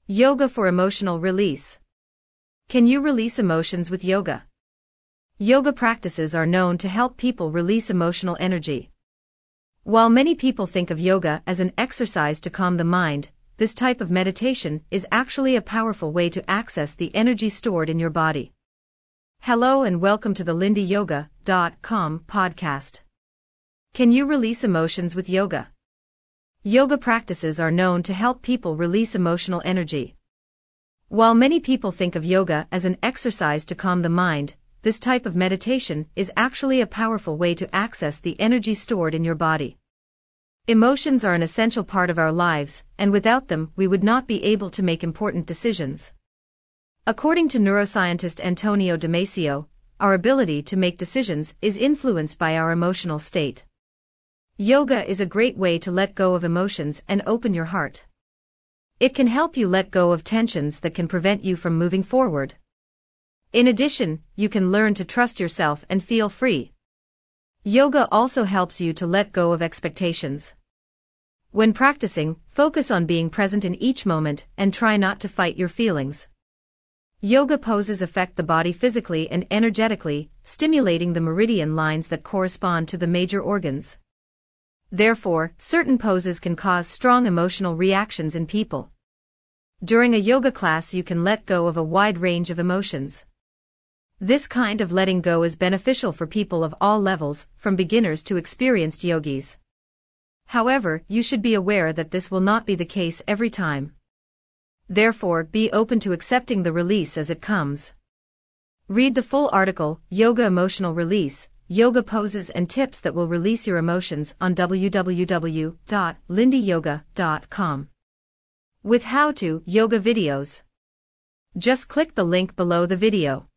Yoga for emotional release. Can you release emotions with yoga? Yoga practices are known to help people release emotional energy. While many people think of yoga as an exercise to calm the mind, this type of meditation is actually a powerful way to access the energy stored in your body. Hello and welcome to the lindyyoga.com podcast. Can you release emotions with yoga? Yoga practices are known to help people release emotional energy. While many people think of yoga as an exercise to calm the mind, this type of meditation is actually a powerful way to access the energy stored in your body. Emotions are an essential part of our lives, and without them, we would not be able to make important decisions. According to neuroscientist Antonio Damasio, our ability to make decisions is influenced by our emotional state. Yoga is a great way to let go of emotions and open your heart. It can help you let go of tensions that can prevent you from moving forward. In addition, you can learn to trust yourself and feel free. Yoga also helps you to let go of expectations. When practicing, focus on being present in each moment and try not to fight your feelings. Yoga poses affect the body physically and energetically, stimulating the meridian lines that correspond to the major organs. Therefore, certain poses can cause strong emotional reactions in people. During a yoga class, you can let go of a wide range of emotions. This kind of letting go is beneficial for people of all levels, from beginners to experienced yogis. However, you should be aware that this will not be the case every time. Therefore, be open to accepting the release as it comes. Read the full article, Yoga Emotional Release, Yoga Poses and Tips that will release your emotions on www.lindyyoga.com. With how-to yoga videos. Just click the link below the video.